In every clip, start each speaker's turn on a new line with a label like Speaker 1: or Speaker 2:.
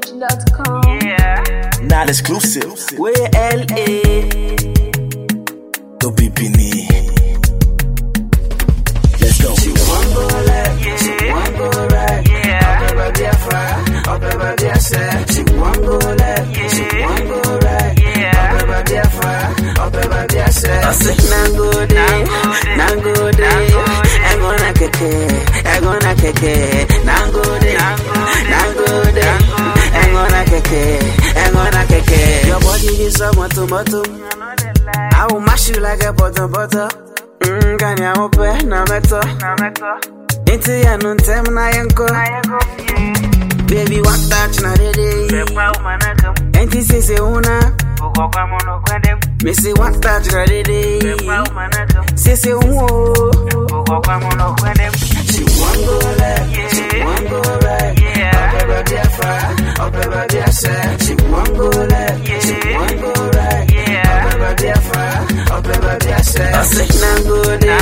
Speaker 1: NigerVibes.com.
Speaker 2: Yeah.
Speaker 3: Not exclusive.
Speaker 2: We're LA.
Speaker 3: The BPNE. Let's go.
Speaker 2: She one go left, she one go right.
Speaker 1: Yeah.
Speaker 2: Up ever there fry, up ever there set. She one go left, she one go right.
Speaker 1: Yeah.
Speaker 2: Up ever there fry, up ever there set. I say Nangode, Nangode. Egona keke, Nangode, Nangode. Egona keke. Your body is so much. I will mash you like a butter. Can you open na meto? Into ya no time na yanko. Baby, what that na dede? Enti se una. Missy, what that na dede? Se uo. She one go left, she one go right. Up ever there fry, up ever there set. She one go left, she one go right. Up ever there fry, up ever there set. I say Nangode.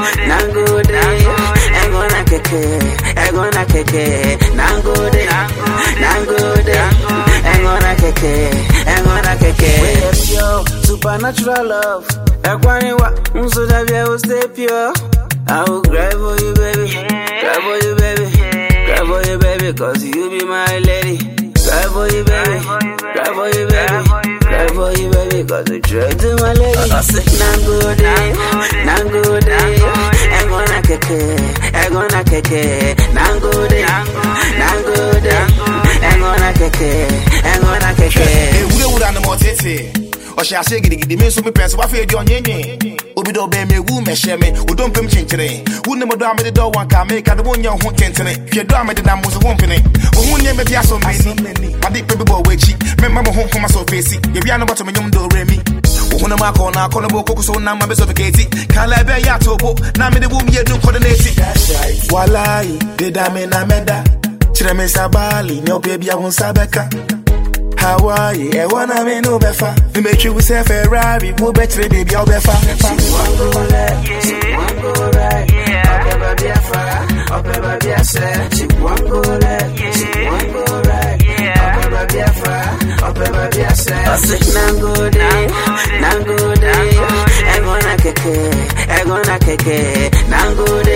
Speaker 2: Egona keke, Nangode. Egona keke. We have pure, supernatural love. Ekwani wa, unso davia will stay pure. I will cry for you, baby. Cry for you, baby. Cry for you, baby, cause you be my lady. Cry for you, baby. Cry for you, baby. Cry for you, baby, cause you try to my lady. I say Nangode. Egona keke, Nangode. Egona keke.
Speaker 3: We would animal tete. Or shall I say, the men so me pants, what fear your name? Obido be me, woo me, share me, who don't pay me chinching. Who never do me the door one can make, and the one young one can't tell me. If you do me the damn was a company. Who name me, so many. My deep baby boy, wait, me, mamma home for my so facey. If you are not me, you do remy. Who my corner, call a book, so now my best of Katie. Can't I bear Yatobo? Now me the womb yet no coordinating. That's right. Walai, the damn Meda. Chirame Sabali, no baby, I won't Sabeka. Hawaii, I wanna me no befa. We make you say Ferrari, we'll bet you baby, I'll befa.
Speaker 2: She one go left, she one go right. Up ever there fry, up ever there set. She one go left, she one go right. Up ever there fry, up ever there set. I say Nangode. Egona keke, Nangode.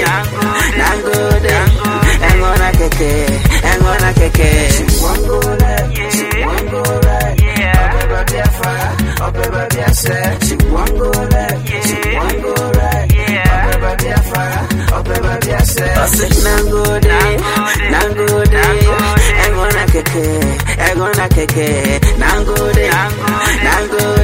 Speaker 2: Egona keke. She one go left, she one go right. Up ever there fry, up ever there set. She one go left, she one go right. Up ever there fry, up ever there set. I say Nangode. Egona keke, Nangode.